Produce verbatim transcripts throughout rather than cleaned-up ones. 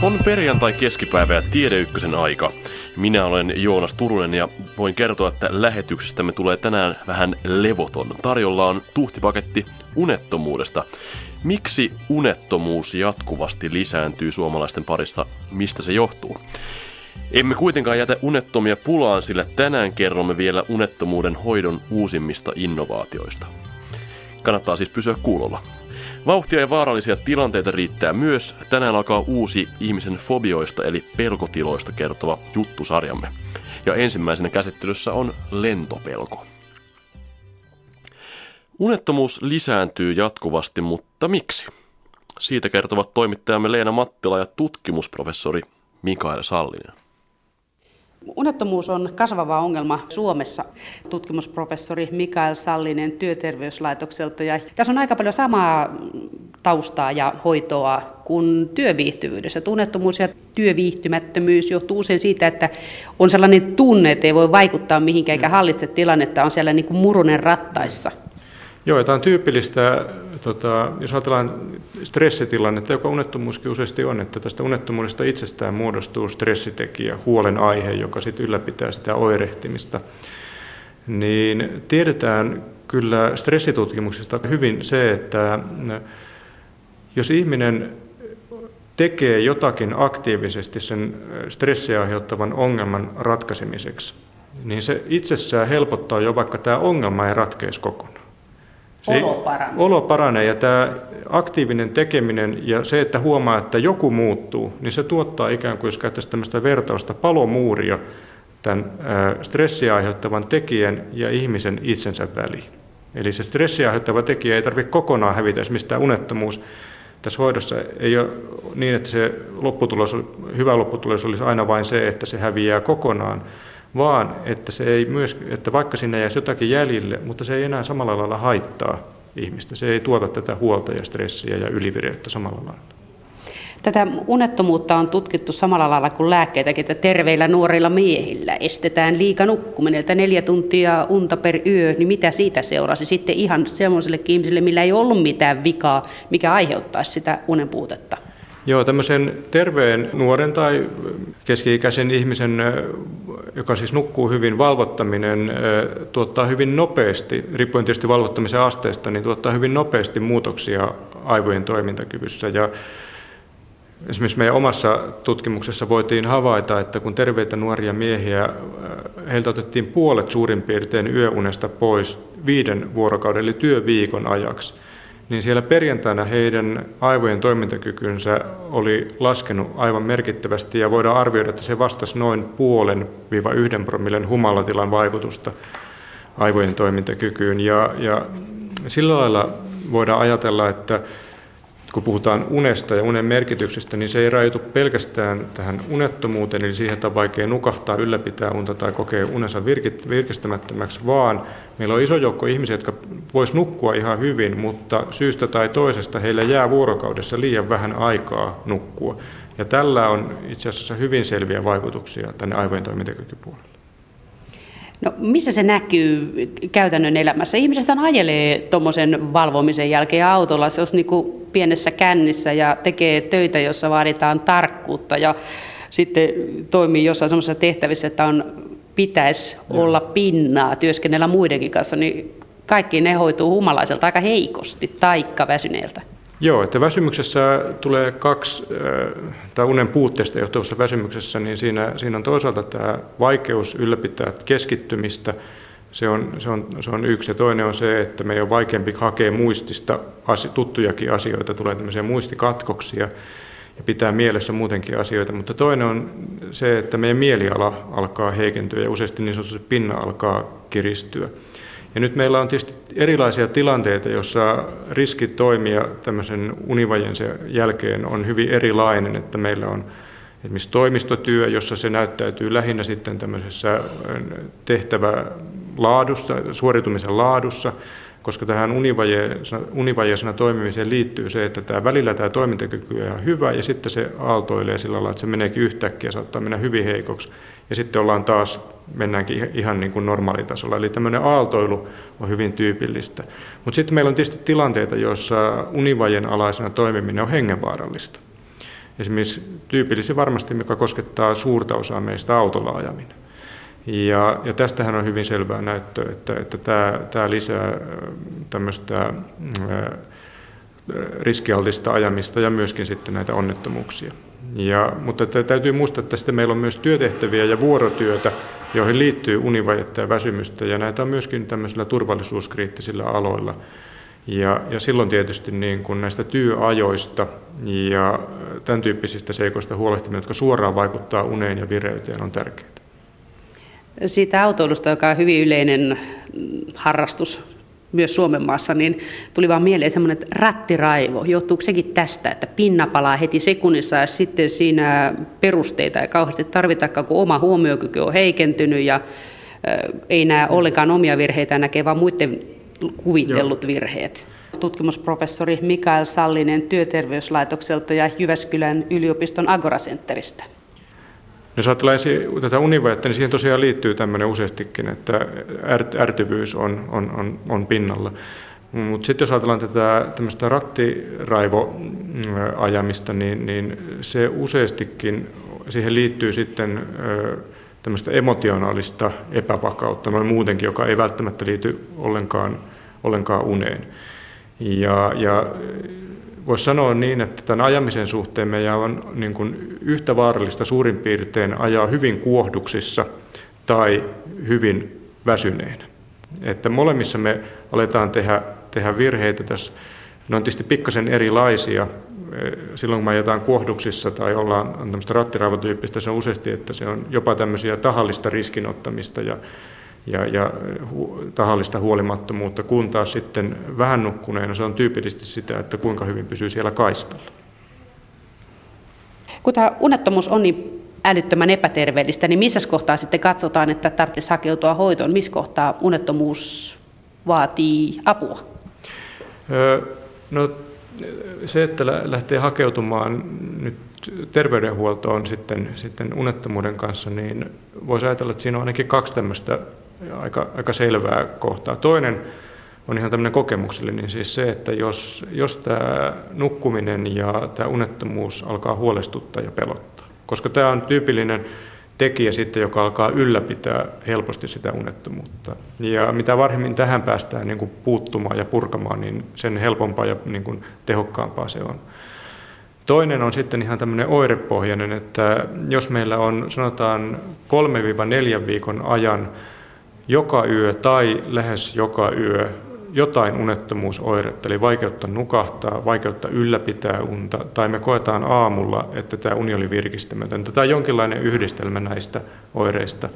On perjantai-keskipäivä ja Tiede Ykkösen aika. Minä olen Joonas Turunen ja voin kertoa, että lähetyksestämme tulee tänään vähän levoton. Tarjolla on tuhtipaketti unettomuudesta. Miksi unettomuus jatkuvasti lisääntyy suomalaisten parissa? Mistä se johtuu? Emme kuitenkaan jätä unettomia pulaan, sillä tänään kerromme vielä unettomuuden hoidon uusimmista innovaatioista. Kannattaa siis pysyä kuulolla. Vauhtia ja vaarallisia tilanteita riittää myös. Tänään alkaa uusi ihmisen fobioista eli pelkotiloista kertova juttusarjamme. Ja ensimmäisenä käsittelyssä on lentopelko. Unettomuus lisääntyy jatkuvasti, mutta miksi? Siitä kertovat toimittajamme Leena Mattila ja tutkimusprofessori Mikael Sallinen. Unettomuus on kasvava ongelma Suomessa. Tutkimusprofessori Mikael Sallinen Työterveyslaitokselta. Ja tässä on aika paljon samaa taustaa ja hoitoa kuin työviihtyvyydessä. Unettomuus ja työviihtymättömyys johtuu usein siitä, että on sellainen tunne, että ei voi vaikuttaa mihinkään eikä hallitse tilannetta, on siellä niin kuin murunen rattaissa. Joo, tämä on tyypillistä, tota, jos ajatellaan stressitilannetta, joka unettomuuskin useasti on, että tästä unettomuudesta itsestään muodostuu stressitekijä, huolenaihe, joka sitten ylläpitää sitä oirehtimista. Niin tiedetään kyllä stressitutkimuksista hyvin se, että jos ihminen tekee jotakin aktiivisesti sen stressiä aiheuttavan ongelman ratkaisemiseksi, niin se itsessään helpottaa jo, vaikka tämä ongelma ei ratkeisi kokonaan. Se olo paranee. Olo paranee ja tämä aktiivinen tekeminen ja se, että huomaa, että joku muuttuu, niin se tuottaa ikään kuin, jos käyttäisiin tämmöistä vertausta, palomuuria tämän stressiä aiheuttavan tekijän ja ihmisen itsensä väliin. Eli se stressiä aiheuttava tekijä ei tarvitse kokonaan hävitä, esimerkiksi tämä unettomuus. Tässä hoidossa ei ole niin, että se lopputulos, hyvä lopputulos olisi aina vain se, että se häviää kokonaan, vaan että, se ei myös, että vaikka sinne jäisi jotakin jäljille, mutta se ei enää samalla lailla haittaa ihmistä. Se ei tuota tätä huolta ja stressiä ja ylivireyttä samalla lailla. Tätä unettomuutta on tutkittu samalla lailla kuin lääkkeitäkin, että terveillä nuorilla miehillä estetään liika nukkuminen, että neljä tuntia unta per yö, niin mitä siitä seurasi sitten ihan semmoisillekin ihmisille, millä ei ollut mitään vikaa, mikä aiheuttaisi sitä unen puutetta? Joo, tämmöisen terveen nuoren tai keski-ikäisen ihmisen, joka siis nukkuu hyvin, valvottaminen tuottaa hyvin nopeasti, riippuen tietysti valvottamisen asteesta, niin tuottaa hyvin nopeasti muutoksia aivojen toimintakyvyssä. Ja esimerkiksi meidän omassa tutkimuksessa voitiin havaita, että kun terveitä nuoria miehiä, heiltä otettiin puolet suurin piirtein yöunesta pois viiden vuorokauden eli työviikon ajaksi, niin siellä perjantaina heidän aivojen toimintakykynsä oli laskenut aivan merkittävästi ja voidaan arvioida, että se vastasi noin puolen viiva yhden promillen humalatilan vaikutusta aivojen toimintakykyyn. Ja, ja sillä lailla voidaan ajatella, että kun puhutaan unesta ja unen merkityksestä, niin se ei rajoitu pelkästään tähän unettomuuteen, eli siihen, että on vaikea nukahtaa, ylläpitää unta tai kokee unensa virkistämättömäksi, vaan meillä on iso joukko ihmisiä, jotka vois nukkua ihan hyvin, mutta syystä tai toisesta heillä jää vuorokaudessa liian vähän aikaa nukkua. Ja tällä on itse asiassa hyvin selviä vaikutuksia tänne aivojen toimintakykypuolelle. No missä se näkyy käytännön elämässä? Ihmiset ajelee tuommoisen valvomisen jälkeen autolla, se olisi niin kuin pienessä kännissä ja tekee töitä, jossa vaaditaan tarkkuutta ja sitten toimii jossain semmoisessa tehtävissä, että on, pitäisi Joo. olla pinnaa, työskennellä muidenkin kanssa, niin kaikki ne hoituu humalaiselta aika heikosti taikka väsyneeltä. Joo, että väsymyksessä tulee kaksi, tai unen puutteesta johtuvassa väsymyksessä, niin siinä, siinä on toisaalta tämä vaikeus ylläpitää keskittymistä, se on, se on, se on yksi, ja toinen on se, että meidän on vaikeampi hakea muistista tuttujakin asioita, tulee tämmöisiä muistikatkoksia ja pitää mielessä muutenkin asioita, mutta toinen on se, että meidän mieliala alkaa heikentyä ja useasti niin sanotusti pinna alkaa kiristyä. Ja nyt meillä on tietysti erilaisia tilanteita, joissa riski toimia tämmöisen univajeen jälkeen on hyvin erilainen, että meillä on esimerkiksi toimistotyö, jossa se näyttäytyy lähinnä sitten tämmöisessä tehtävälaadussa, suoritumisen laadussa, koska tähän univajeisena toimimiseen liittyy se, että tämä välillä tämä toimintakyky on ihan hyvä ja sitten se aaltoilee sillä lailla, että se meneekin yhtäkkiä, saattaa mennä hyvin heikoksi ja sitten ollaan taas, mennäänkin ihan niin kuin normaalitasolla. Eli tämmöinen aaltoilu on hyvin tyypillistä. Mutta sitten meillä on tietysti tilanteita, joissa univajeen alaisena toimiminen on hengenvaarallista. esimerkiksi tyypillisin varmasti, mikä koskettaa suurta osaa meistä, autolla ajaminen. Ja, ja tästähän on hyvin selvää näyttöä, että, että tämä, tämä lisää tämmöistä riskialtista ajamista ja myöskin sitten näitä onnettomuuksia. Ja, mutta täytyy muistaa, että sitten meillä on myös työtehtäviä ja vuorotyötä, joihin liittyy univajetta ja väsymystä, ja näitä on myöskin tämmöisillä turvallisuuskriittisillä aloilla. Ja, ja silloin tietysti niin kun näistä työajoista ja tämän tyyppisistä seikoista huolehtiminen, jotka suoraan vaikuttaa uneen ja vireyteen, on tärkeää. Siitä autoilusta, joka on hyvin yleinen harrastus myös Suomen maassa, niin tuli vaan mieleen semmoinen, että rattiraivo. Johtuuko sekin tästä, että pinna palaa heti sekunnissa ja sitten siinä perusteita ei kauheasti tarvitakaan, kun oma huomiokyky on heikentynyt ja ei näe ollenkaan omia virheitä, näkee vaan muiden kuvitellut virheet. Tutkimusprofessori Mikael Sallinen Työterveyslaitokselta ja Jyväskylän yliopiston Agora-centeristä. Jos ajatellaan tätä univajetta, niin siihen tosiaan liittyy tämmöinen useastikin, että ärtyvyys on, on, on, on pinnalla. Mutta sitten jos ajatellaan tätä tämmöistä rattiraivoajamista, niin, niin se useastikin, siihen liittyy sitten tämmöistä emotionaalista epävakautta, noin muutenkin, joka ei välttämättä liity ollenkaan, ollenkaan uneen. Ja, ja voisi sanoa niin, että tämän ajamisen suhteen meidän on niin kuin yhtä vaarallista suurin piirtein ajaa hyvin kuohduksissa tai hyvin väsyneenä. Että molemmissa me aletaan tehdä, tehdä virheitä tässä. Ne on tietysti pikkasen erilaisia. Silloin kun me ajetaan kuohduksissa tai ollaan tämmöistä rattiraivotyyppistä, se on useasti, että se on jopa tämmöisiä tahallista riskinottamista ja ja, ja hu, tahallista huolimattomuutta, kun taas sitten vähän nukkuneena se on tyypillisesti sitä, että kuinka hyvin pysyy siellä kaistalla. Kun tämä unettomuus on niin älyttömän epäterveellistä, niin missä kohtaa sitten katsotaan, että tarvitsisi hakeutua hoitoon? Missä kohtaa unettomuus vaatii apua? Öö, no se, että lähtee hakeutumaan nyt terveydenhuoltoon sitten, sitten unettomuuden kanssa, niin voisi ajatella, että siinä on ainakin kaksi tämmöistä aika, aika selvää kohtaa. Toinen on ihan tämmöinen kokemuksellinen, niin siis se, että jos, jos tämä nukkuminen ja tämä unettomuus alkaa huolestuttaa ja pelottaa, koska tämä on tyypillinen tekijä sitten, joka alkaa ylläpitää helposti sitä unettomuutta. Ja mitä varhemmin tähän päästään niin kuin puuttumaan ja purkamaan, niin sen helpompaa ja niin kuin tehokkaampaa se on. Toinen on sitten ihan tämmöinen oirepohjainen, että jos meillä on sanotaan kolmesta neljään viikon ajan joka yö tai lähes joka yö jotain unettomuusoiretta, eli vaikeutta nukahtaa, vaikeutta ylläpitää unta, tai me koetaan aamulla, että tämä uni oli virkistämätöntä, tai jonkinlainen yhdistelmä näistä oireista,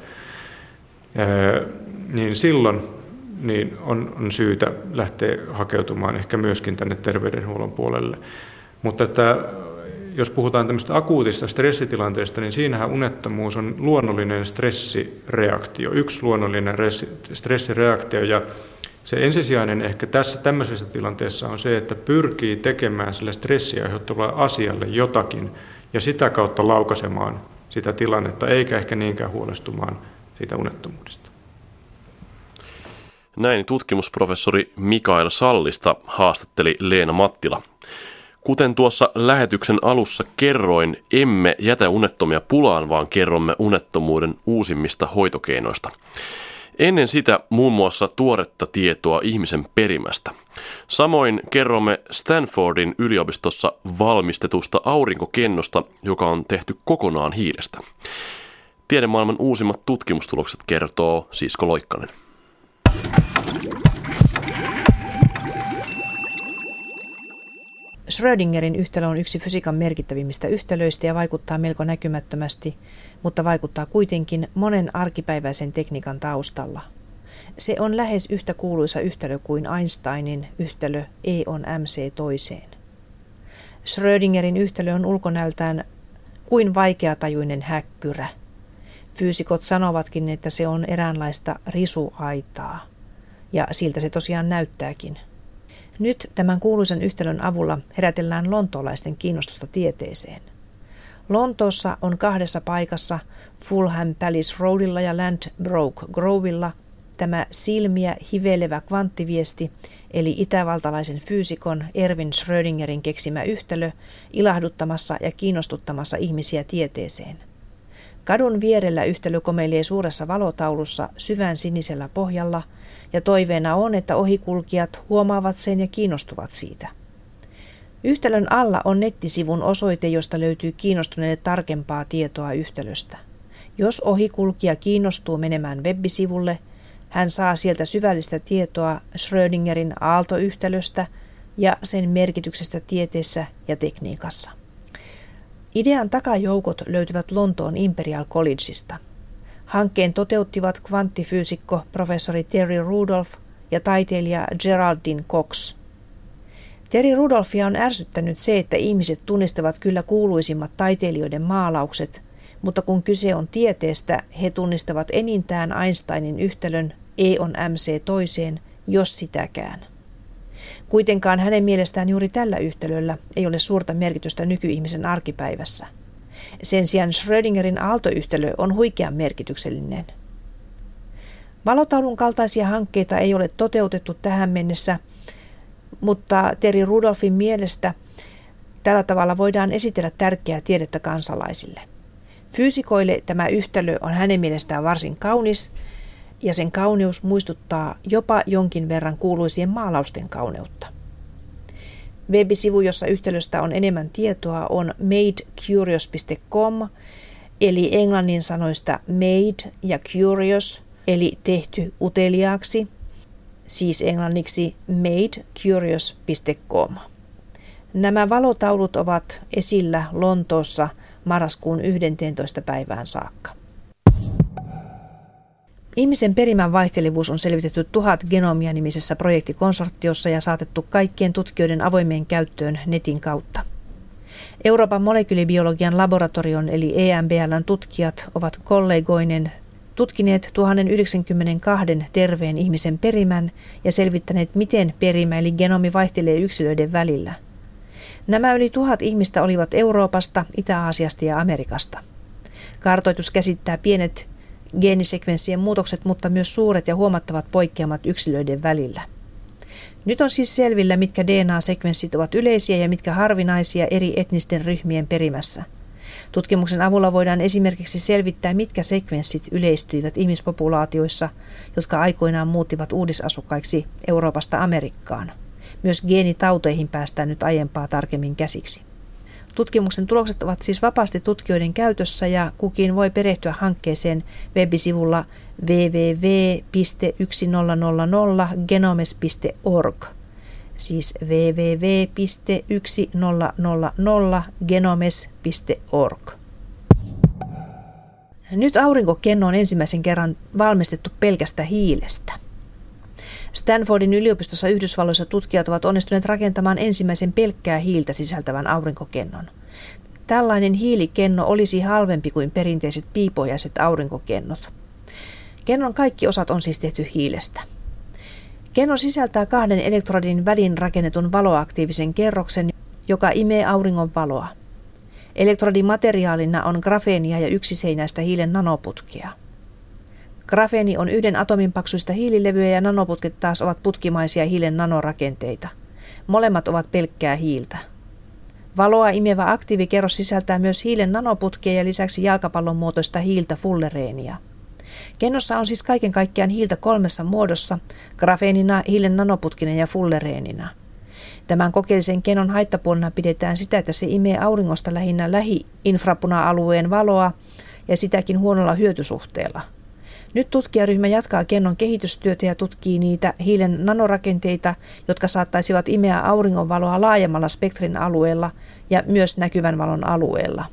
niin silloin niin on, on syytä lähteä hakeutumaan ehkä myöskin tänne terveydenhuollon puolelle. Mutta että jos puhutaan tämmöistä akuutista stressitilanteesta, niin siinähän unettomuus on luonnollinen stressireaktio, yksi luonnollinen stressireaktio, ja se ensisijainen ehkä tässä tämmöisessä tilanteessa on se, että pyrkii tekemään sille stressiä aiheuttavalle asialle jotakin ja sitä kautta laukaisemaan sitä tilannetta, eikä ehkä niinkään huolestumaan siitä unettomuudesta. Näin tutkimusprofessori Mikael Sallista haastatteli Leena Mattila. Kuten tuossa lähetyksen alussa kerroin, emme jätä unettomia pulaan, vaan kerromme unettomuuden uusimmista hoitokeinoista. Ennen sitä muun muassa tuoretta tietoa ihmisen perimästä. Samoin kerromme Stanfordin yliopistossa valmistetusta aurinkokennosta, joka on tehty kokonaan hiilestä. Tiedemaailman uusimmat tutkimustulokset kertoo Sisko Loikkanen. Schrödingerin yhtälö on yksi fysiikan merkittävimmistä yhtälöistä ja vaikuttaa melko näkymättömästi, mutta vaikuttaa kuitenkin monen arkipäiväisen tekniikan taustalla. Se on lähes yhtä kuuluisa yhtälö kuin Einsteinin yhtälö E on mc toiseen. Schrödingerin yhtälö on ulkonäöltään kuin vaikeatajuinen häkkyrä. Fyysikot sanovatkin, että se on eräänlaista risuaitaa, ja siltä se tosiaan näyttääkin. Nyt tämän kuuluisen yhtälön avulla herätellään lontoolaisten kiinnostusta tieteeseen. Lontoossa on kahdessa paikassa, Fulham Palace Roadilla ja Ladbroke Grovella, tämä silmiä hivelevä kvanttiviesti, eli itävaltalaisen fyysikon Erwin Schrödingerin keksimä yhtälö, ilahduttamassa ja kiinnostuttamassa ihmisiä tieteeseen. Kadun vierellä yhtälö komeilee suuressa valotaulussa syvän sinisellä pohjalla, ja toiveena on, että ohikulkijat huomaavat sen ja kiinnostuvat siitä. Yhtälön alla on nettisivun osoite, josta löytyy kiinnostuneille tarkempaa tietoa yhtälöstä. Jos ohikulkija kiinnostuu menemään web-sivulle, hän saa sieltä syvällistä tietoa Schrödingerin aaltoyhtälöstä ja sen merkityksestä tieteessä ja tekniikassa. Idean takajoukot löytyvät Lontoon Imperial Collegeista. Hankkeen toteuttivat kvanttifyysikko professori Terry Rudolph ja taiteilija Geraldine Cox. Terry Rudolphia on ärsyttänyt se, että ihmiset tunnistavat kyllä kuuluisimmat taiteilijoiden maalaukset, mutta kun kyse on tieteestä, he tunnistavat enintään Einsteinin yhtälön E on mc toiseen, jos sitäkään. Kuitenkaan hänen mielestään juuri tällä yhtälöllä ei ole suurta merkitystä nykyihmisen arkipäivässä. Sen sijaan Schrödingerin aaltoyhtälö on huikean merkityksellinen. Valotaulun kaltaisia hankkeita ei ole toteutettu tähän mennessä, mutta Terry Rudolphin mielestä tällä tavalla voidaan esitellä tärkeää tiedettä kansalaisille. Fyysikoille tämä yhtälö on hänen mielestään varsin kaunis, ja sen kauneus muistuttaa jopa jonkin verran kuuluisien maalausten kauneutta. Web-sivu, jossa yhtälöstä on enemmän tietoa, on made curious piste com, eli englannin sanoista made ja curious, eli tehty uteliaaksi, siis englanniksi made curious piste com. Nämä valotaulut ovat esillä Lontoossa marraskuun yhdenteentoista päivään saakka. Ihmisen perimän vaihtelevuus on selvitetty tuhat genomia nimisessä projektikonsortiossa ja saatettu kaikkien tutkijoiden avoimeen käyttöön netin kautta. Euroopan molekyylibiologian laboratorion eli E M B L:n tutkijat ovat kollegoinen tutkineet tuhat yhdeksänkymmentäkaksi terveen ihmisen perimän ja selvittäneet, miten perimä eli genomi vaihtelee yksilöiden välillä. Nämä yli tuhat ihmistä olivat Euroopasta, Itä-Aasiasta ja Amerikasta. Kartoitus käsittää pienet geenisekvenssien muutokset, mutta myös suuret ja huomattavat poikkeamat yksilöiden välillä. Nyt on siis selvillä, mitkä D N A-sekvenssit ovat yleisiä ja mitkä harvinaisia eri etnisten ryhmien perimässä. Tutkimuksen avulla voidaan esimerkiksi selvittää, mitkä sekvenssit yleistyivät ihmispopulaatioissa, jotka aikoinaan muuttivat uudisasukkaiksi Euroopasta Amerikkaan. Myös geenitauteihin päästään nyt aiempaa tarkemmin käsiksi. Tutkimuksen tulokset ovat siis vapaasti tutkijoiden käytössä ja kukin voi perehtyä hankkeeseen web-sivulla double-u double-u double-u piste tuhat genomes piste org, siis double-u double-u double-u piste tuhat genomes piste org. Nyt aurinkokenno on ensimmäisen kerran valmistettu pelkästä hiilestä. Stanfordin yliopistossa Yhdysvalloissa tutkijat ovat onnistuneet rakentamaan ensimmäisen pelkkää hiiltä sisältävän aurinkokennon. Tällainen hiilikenno olisi halvempi kuin perinteiset piipohjaiset aurinkokennot. Kennon kaikki osat on siis tehty hiilestä. Kenno sisältää kahden elektrodin väliin rakennetun valoaktiivisen kerroksen, joka imee auringon valoa. Elektrodin materiaalina on grafeenia ja yksiseinäistä hiilen nanoputkea. Grafeeni on yhden atomin paksuista hiililevyjä ja nanoputket taas ovat putkimaisia hiilen nanorakenteita. Molemmat ovat pelkkää hiiltä. Valoa imevä aktiivikerros sisältää myös hiilen nanoputkia ja lisäksi jalkapallon muotoista hiiltä fullereenia. Kennossa on siis kaiken kaikkiaan hiiltä kolmessa muodossa, grafeenina, hiilen nanoputkina ja fullereenina. Tämän kokeellisen kennon haittapuolena pidetään sitä, että se imee auringosta lähinnä lähi-infrapuna-alueen valoa ja sitäkin huonolla hyötysuhteella. Nyt tutkijaryhmä jatkaa kennon kehitystyötä ja tutkii niitä hiilen nanorakenteita, jotka saattaisivat imeä auringonvaloa laajemmalla spektrin alueella ja myös näkyvän valon alueella.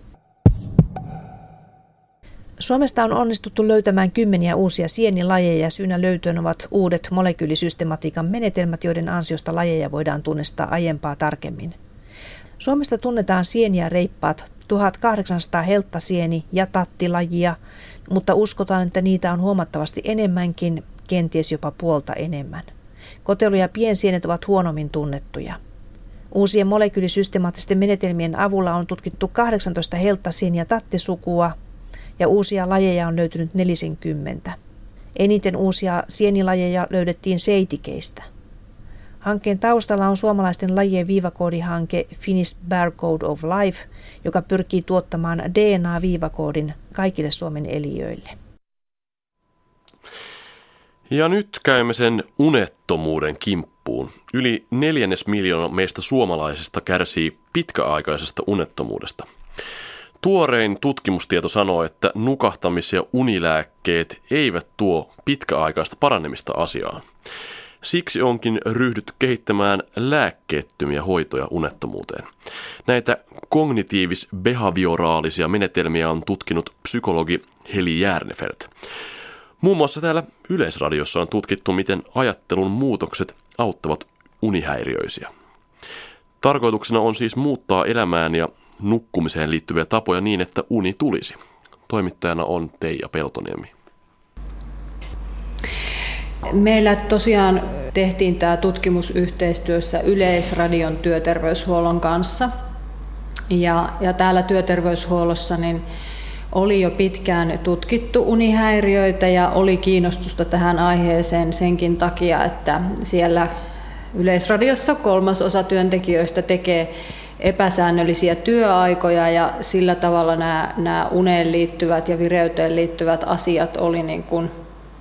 Suomesta on onnistuttu löytämään kymmeniä uusia sienilajeja ja syynä löytöön ovat uudet molekyylisystematiikan menetelmät, joiden ansiosta lajeja voidaan tunnistaa aiempaa tarkemmin. Suomesta tunnetaan sieniä reippaat tuhatkahdeksansataa helttasieni- ja tattilajia, mutta uskotaan, että niitä on huomattavasti enemmänkin, kenties jopa puolta enemmän. Kotelu- ja piensienet ovat huonommin tunnettuja. Uusien molekyylisystemaattisten menetelmien avulla on tutkittu kahdeksantoista helttasieni- ja tattisukua, ja uusia lajeja on löytynyt nelisenkymmentä. Eniten uusia sienilajeja löydettiin seitikeistä. Hankkeen taustalla on suomalaisten lajien viivakoodihanke Finnish Barcode of Life, joka pyrkii tuottamaan D N A-viivakoodin kaikille Suomen eliöille. Ja nyt käymme sen unettomuuden kimppuun. Yli neljännes miljoona meistä suomalaisista kärsii pitkäaikaisesta unettomuudesta. Tuorein tutkimustieto sanoo, että nukahtamis- ja unilääkkeet eivät tuo pitkäaikaista paranemista asiaan. Siksi onkin ryhdytty kehittämään lääkkeettömiä hoitoja unettomuuteen. Näitä kognitiivis-behavioraalisia menetelmiä on tutkinut psykologi Heli Järnefelt. Muun muassa täällä Yleisradiossa on tutkittu, miten ajattelun muutokset auttavat unihäiriöisiä. Tarkoituksena on siis muuttaa elämään ja nukkumiseen liittyviä tapoja niin, että uni tulisi. Toimittajana on Teija Peltoniemi. Meillä tosiaan tehtiin tämä tutkimus yhteistyössä Yleisradion työterveyshuollon kanssa. Ja, ja täällä työterveyshuollossa niin oli jo pitkään tutkittu unihäiriöitä ja oli kiinnostusta tähän aiheeseen senkin takia, että siellä Yleisradiossa kolmasosa työntekijöistä tekee epäsäännöllisiä työaikoja ja sillä tavalla nämä, nämä uneen liittyvät ja vireyteen liittyvät asiat oli niin kuin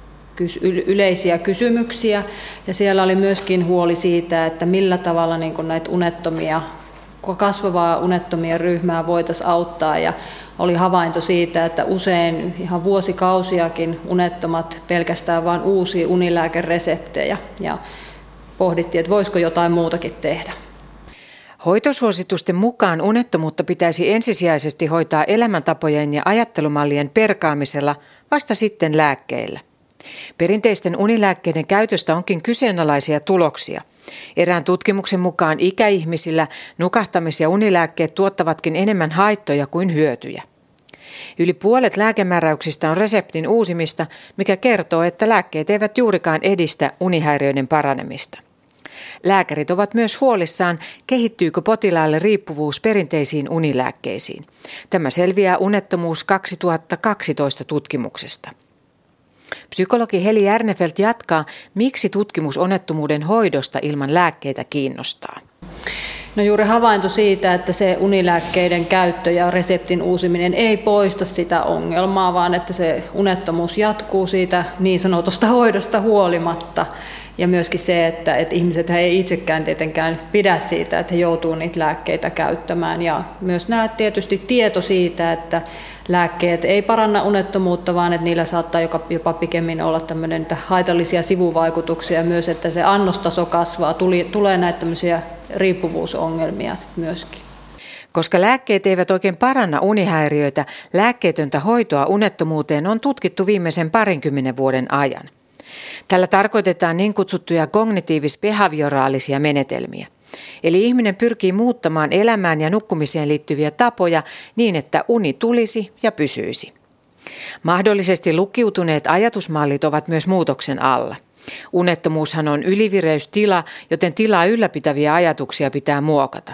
yleisiä kysymyksiä. Ja siellä oli myöskin huoli siitä, että millä tavalla niin kuin näitä unettomia, kasvavaa unettomien ryhmää voitaisiin auttaa. Ja oli havainto siitä, että usein ihan vuosikausiakin unettomat pelkästään vain uusia unilääkereseptejä. Ja pohdittiin, että voisiko jotain muutakin tehdä. Hoitosuositusten mukaan unettomuutta pitäisi ensisijaisesti hoitaa elämäntapojen ja ajattelumallien perkaamisella, vasta sitten lääkkeillä. Perinteisten unilääkkeiden käytöstä onkin kyseenalaisia tuloksia. Erään tutkimuksen mukaan ikäihmisillä nukahtamis- ja unilääkkeet tuottavatkin enemmän haittoja kuin hyötyjä. Yli puolet lääkemääräyksistä on reseptin uusimista, mikä kertoo, että lääkkeet eivät juurikaan edistä unihäiriöiden paranemista. Lääkärit ovat myös huolissaan, kehittyykö potilaalle riippuvuus perinteisiin unilääkkeisiin. Tämä selviää Unettomuus kaksituhattakaksitoista tutkimuksesta. Psykologi Heli Järnefelt jatkaa, miksi tutkimus unettomuuden hoidosta ilman lääkkeitä kiinnostaa. No juuri havainto siitä, että se unilääkkeiden käyttö ja reseptin uusiminen ei poista sitä ongelmaa, vaan että se unettomuus jatkuu siitä niin sanotusta hoidosta huolimatta. Ja myöskin se, että, että ihmiset ei itsekään tietenkään pidä siitä, että he joutuu niitä lääkkeitä käyttämään. Ja myös nämä tietysti tieto siitä, että lääkkeet ei paranna unettomuutta, vaan että niillä saattaa jopa pikemmin olla tämmöinen haitallisia sivuvaikutuksia myös, että se annostaso kasvaa, tuli, tulee näitä tämmöisiä riippuvuusongelmia sitten myöskin. Koska lääkkeet eivät oikein paranna unihäiriöitä, lääkkeetöntä hoitoa unettomuuteen on tutkittu viimeisen parinkymmenen vuoden ajan. Tällä tarkoitetaan niin kutsuttuja kognitiivis-behavioraalisia menetelmiä. Eli ihminen pyrkii muuttamaan elämään ja nukkumiseen liittyviä tapoja niin, että uni tulisi ja pysyisi. Mahdollisesti lukiutuneet ajatusmallit ovat myös muutoksen alla. Unettomuushan on ylivireystila, joten tilaa ylläpitäviä ajatuksia pitää muokata.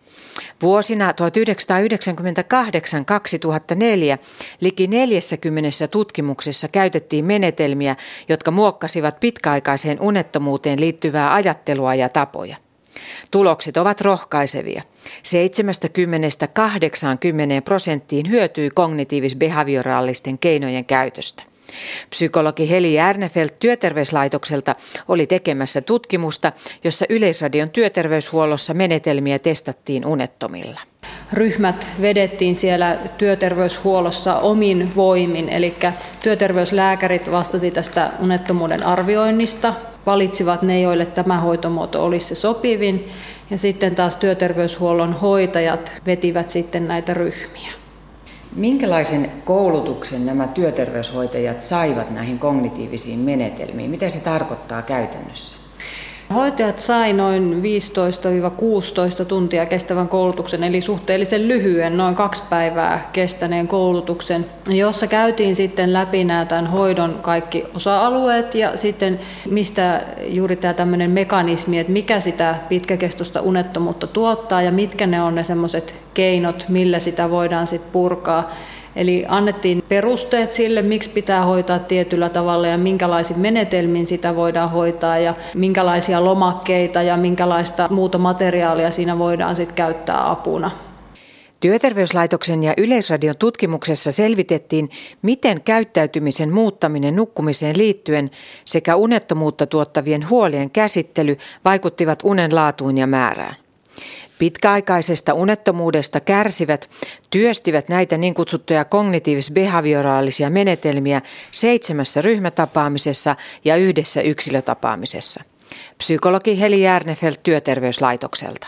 Vuosina tuhatyhdeksänsataayhdeksänkymmentäkahdeksan kaksituhattaneljä liki neljässäkymmenessä tutkimuksessa käytettiin menetelmiä, jotka muokkasivat pitkäaikaiseen unettomuuteen liittyvää ajattelua ja tapoja. Tulokset ovat rohkaisevia. seitsemänkymmentä kahdeksankymmentä prosenttiin hyötyi kognitiivis-behavioraalisten keinojen käytöstä. Psykologi Heli Järnefelt työterveyslaitokselta oli tekemässä tutkimusta, jossa Yleisradion työterveyshuollossa menetelmiä testattiin unettomilla. Ryhmät vedettiin siellä työterveyshuollossa omin voimin, eli työterveyslääkärit vastasi tästä unettomuuden arvioinnista, valitsivat ne, joille tämä hoitomuoto olisi se sopivin, ja sitten taas työterveyshuollon hoitajat vetivät sitten näitä ryhmiä. Minkälaisen koulutuksen nämä työterveyshoitajat saivat näihin kognitiivisiin menetelmiin? Mitä se tarkoittaa käytännössä? Hoitajat sai noin viisitoista kuusitoista tuntia kestävän koulutuksen, eli suhteellisen lyhyen, noin kaksi päivää kestäneen koulutuksen, jossa käytiin sitten läpi nämä tämän hoidon kaikki osa-alueet ja sitten mistä juuri tämä tämmöinen mekanismi, että mikä sitä pitkäkestoista unettomuutta tuottaa ja mitkä ne on ne semmoiset keinot, millä sitä voidaan sitten purkaa. Eli annettiin perusteet sille, miksi pitää hoitaa tietyllä tavalla ja minkälaisin menetelmin sitä voidaan hoitaa ja minkälaisia lomakkeita ja minkälaista muuta materiaalia siinä voidaan sitten käyttää apuna. Työterveyslaitoksen ja Yleisradion tutkimuksessa selvitettiin, miten käyttäytymisen muuttaminen nukkumiseen liittyen sekä unettomuutta tuottavien huolien käsittely vaikuttivat unen laatuun ja määrään. Pitkäaikaisesta unettomuudesta kärsivät työstivät näitä niin kutsuttuja kognitiivis-behavioraalisia menetelmiä seitsemässä ryhmätapaamisessa ja yhdessä yksilötapaamisessa. Psykologi Heli Järnefelt Työterveyslaitokselta.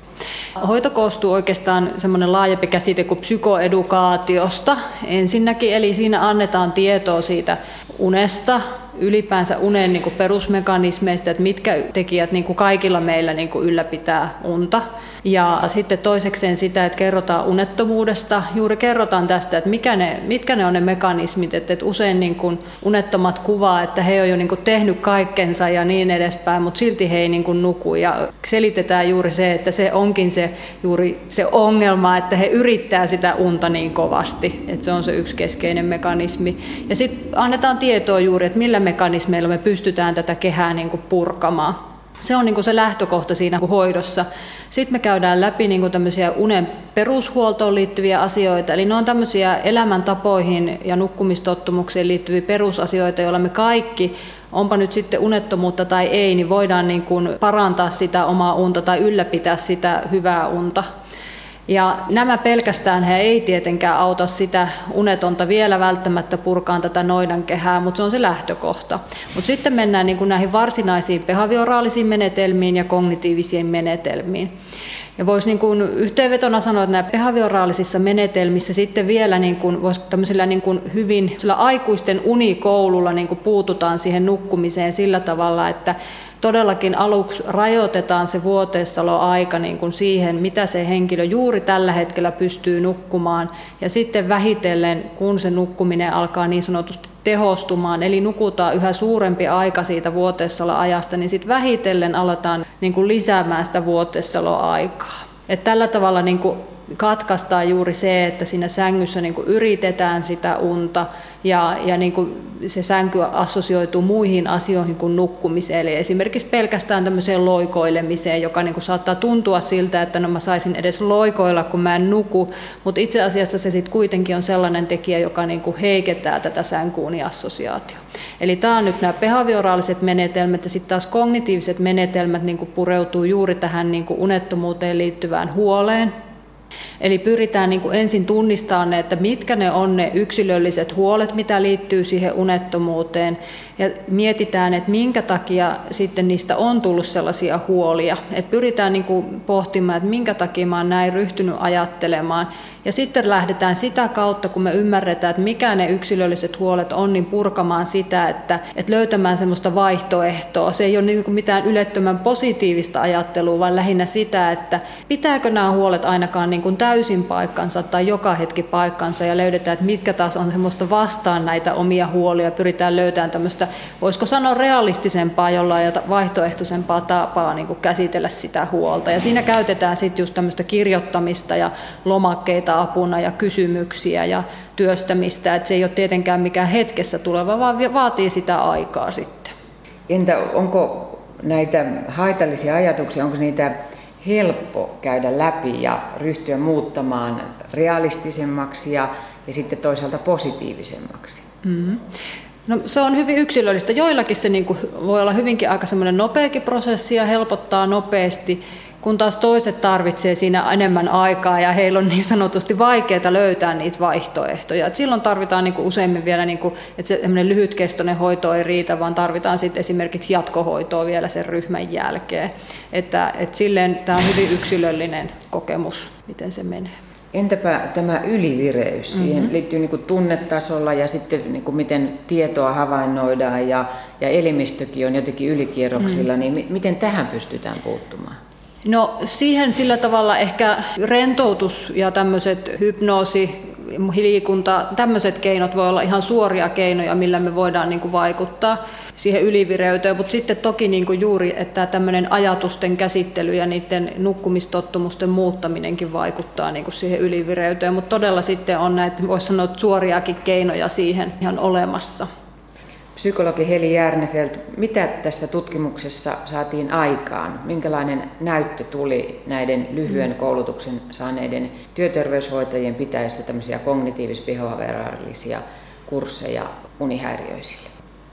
Hoito koostuu oikeastaan semmoinen laajempi käsite kuin psykoedukaatiosta ensinnäkin, eli siinä annetaan tietoa siitä unesta, ylipäänsä unen niin kuin perusmekanismeista, että mitkä tekijät niin kuin kaikilla meillä niin kuin ylläpitää unta. Ja sitten toisekseen sitä, että kerrotaan unettomuudesta, juuri kerrotaan tästä, että mikä ne, mitkä ne on ne mekanismit, että, että usein niin kuin unettomat kuvaa, että he on jo niin kuin tehnyt kaikkensa ja niin edespäin, mutta silti he ei niin kuin nuku. Ja selitetään juuri se, että se onkin se, juuri se ongelma, että he yrittää sitä unta niin kovasti, että se on se yksi keskeinen mekanismi. Ja sitten annetaan tietoa juuri, että millä mekanismeilla me pystytään tätä kehää niin kuin purkamaan. Se on niin kuin se lähtökohta siinä hoidossa. Sitten me käydään läpi niin kuin tämmöisiä unen perushuoltoon liittyviä asioita, eli ne on tämmöisiä elämäntapoihin ja nukkumistottumuksiin liittyviä perusasioita, joilla me kaikki, onpa nyt sitten unettomuutta tai ei, niin voidaan niin kuin parantaa sitä omaa unta tai ylläpitää sitä hyvää unta. Ja nämä pelkästään he ei tietenkään auta sitä unetonta vielä välttämättä purkaan tätä noidankehää, mutta se on se lähtökohta. Mutta sitten mennään niin kuin näihin varsinaisiin behavioraalisiin menetelmiin ja kognitiivisiin menetelmiin. Ja voisi niin kuin yhteenvetona sanoa, että nämä behavioraalisissa menetelmissä sitten vielä niin kuin, voisi tämmöisellä niin kuin hyvin sillä aikuisten unikoululla niin kuin puututaan siihen nukkumiseen sillä tavalla, että todellakin aluksi rajoitetaan se vuoteessaoloaika niin kuin siihen, mitä se henkilö juuri tällä hetkellä pystyy nukkumaan. Ja sitten vähitellen, kun se nukkuminen alkaa niin sanotusti tehostumaan, eli nukutaan yhä suurempi aika siitä vuoteessaoloajasta, niin sitten vähitellen aletaan niin kuin lisäämään sitä vuoteessaoloaikaa. Et tällä tavalla niin kuin katkaistaan juuri se, että siinä sängyssä niin kuin yritetään sitä unta ja, ja niin kuin se sänky assosioituu muihin asioihin kuin nukkumiseen. Eli esimerkiksi pelkästään tämmöiseen loikoilemiseen, joka niin kuin saattaa tuntua siltä, että no mä saisin edes loikoilla, kun mä en nuku, mutta itse asiassa se sitten kuitenkin on sellainen tekijä, joka niin kuin heikentää tätä sänkyuniassosiaatiota. Eli tämä on nyt nämä behavioraaliset menetelmät ja sitten taas kognitiiviset menetelmät niin kuin pureutuu juuri tähän niin kuin unettomuuteen liittyvään huoleen. Eli pyritään niin kuin ensin tunnistamaan ne, että mitkä ne on ne yksilölliset huolet, mitä liittyy siihen unettomuuteen, ja mietitään, että minkä takia sitten niistä on tullut sellaisia huolia. Että pyritään niin kuin pohtimaan, että minkä takia mä oon näin ryhtynyt ajattelemaan, ja sitten lähdetään sitä kautta, kun me ymmärretään, että mikä ne yksilölliset huolet on, niin purkamaan sitä, että, että löytämään semmoista vaihtoehtoa. Se ei ole niin kuin mitään ylettömän positiivista ajattelua, vaan lähinnä sitä, että pitääkö nämä huolet ainakaan niin kuin täysin paikkansa tai joka hetki paikkansa, ja löydetään, että mitkä taas on semmoista vastaan näitä omia huolia. Pyritään löytämään tämmöistä, voisiko sanoa realistisempaa jollain ja vaihtoehtoisempaa tapaa niin kuin käsitellä sitä huolta. Ja siinä käytetään sitten just tämmöistä kirjoittamista ja lomakkeita apuna ja kysymyksiä ja työstämistä, että se ei ole tietenkään mikään hetkessä tuleva, vaan vaatii sitä aikaa sitten. Entä onko näitä haitallisia ajatuksia, onko niitä helppo käydä läpi ja ryhtyä muuttamaan realistisemmaksi ja, ja sitten toisaalta positiivisemmaksi? Mm-hmm. No, se on hyvin yksilöllistä. Joillakin se niin kuin voi olla hyvinkin aika semmoinen nopeakin prosessi ja helpottaa nopeasti, kun taas toiset tarvitsee siinä enemmän aikaa ja heillä on niin sanotusti vaikeaa löytää niitä vaihtoehtoja. Et silloin tarvitaan niin kuin useimmin vielä, niin kuin, että se lyhytkestoinen hoito ei riitä, vaan tarvitaan sitten esimerkiksi jatkohoitoa vielä sen ryhmän jälkeen. Että, et silleen tämä on hyvin yksilöllinen kokemus, miten se menee. Entäpä tämä ylivireys? Siihen mm-hmm. liittyy niin kuin tunnetasolla ja sitten niin kuin miten tietoa havainnoidaan ja, ja elimistökin on jotenkin ylikierroksilla, mm-hmm. niin miten tähän pystytään puuttumaan? No siihen sillä tavalla ehkä rentoutus ja tämmöiset hypnoosi, liikunta, tämmöiset keinot voi olla ihan suoria keinoja, millä me voidaan niin kuin vaikuttaa siihen ylivireyteen, mutta sitten toki niin kuin juuri, että tämmöinen ajatusten käsittely ja niiden nukkumistottumusten muuttaminenkin vaikuttaa niin kuin siihen ylivireyteen, mutta todella sitten on näitä, voisi sanoa, suoriakin keinoja siihen ihan olemassa. Psykologi Heli Järnefelt, mitä tässä tutkimuksessa saatiin aikaan? Minkälainen näyttö tuli näiden lyhyen koulutuksen saaneiden työterveyshoitajien pitäessä tämmöisiä kognitiivis-behavioraalisia kursseja unihäiriöisille?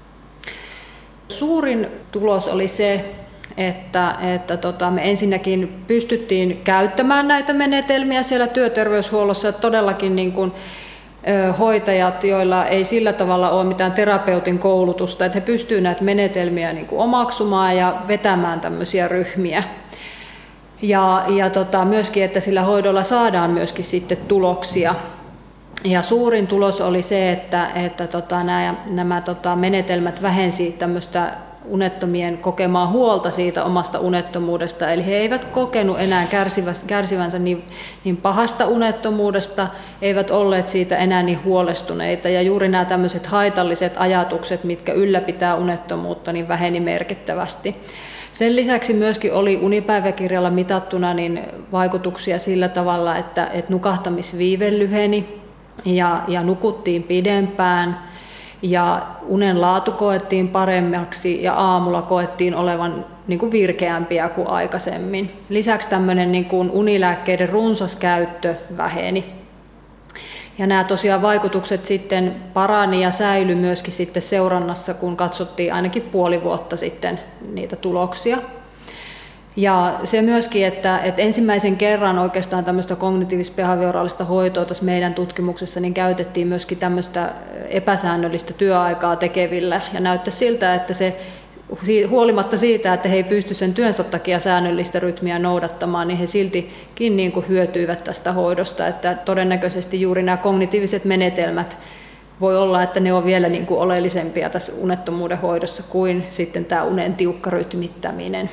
Suurin tulos oli se, että, että tota, me ensinnäkin pystyttiin käyttämään näitä menetelmiä siellä työterveyshuollossa todellakin niin kuin hoitajat, joilla ei sillä tavalla ole mitään terapeutin koulutusta, että he pystyvät näitä menetelmiä niin kuin omaksumaan ja vetämään tämmöisiä ryhmiä. Ja, ja tota, myöskin, että sillä hoidolla saadaan myöskin sitten tuloksia. Ja suurin tulos oli se, että, että tota, nämä, nämä tota, menetelmät vähensi tämmöistä unettomien kokemaa huolta siitä omasta unettomuudesta, eli he eivät kokenut enää kärsivänsä niin, niin pahasta unettomuudesta, eivät olleet siitä enää niin huolestuneita, ja juuri nämä tämmöiset haitalliset ajatukset, mitkä ylläpitää unettomuutta, niin väheni merkittävästi. Sen lisäksi myöskin oli unipäiväkirjalla mitattuna niin vaikutuksia sillä tavalla, että, että nukahtamisviive lyheni ja, ja nukuttiin pidempään, ja unen laatu koettiin paremmaksi ja aamulla koettiin olevan niin kuin virkeämpiä kuin aikaisemmin. Lisäksi tämmöinen niin kuin unilääkkeiden runsas käyttö väheni. Ja nämä tosiaan vaikutukset sitten parani ja säilyi myöskin sitten seurannassa, kun katsottiin ainakin puoli vuotta sitten niitä tuloksia. Ja se myöskin, että, että ensimmäisen kerran oikeastaan tämmöistä kognitiivis-behavioraalista hoitoa tässä meidän tutkimuksessa niin käytettiin myöskin tämmöistä epäsäännöllistä työaikaa tekevillä. Ja näyttää siltä, että se huolimatta siitä, että he ei pysty sen työnsä takia säännöllistä rytmiä noudattamaan, niin he siltikin niin kuin hyötyivät tästä hoidosta. Että todennäköisesti juuri nämä kognitiiviset menetelmät voi olla, että ne on vielä niin kuin oleellisempia tässä unettomuuden hoidossa kuin sitten tämä unen tiukka rytmittäminen.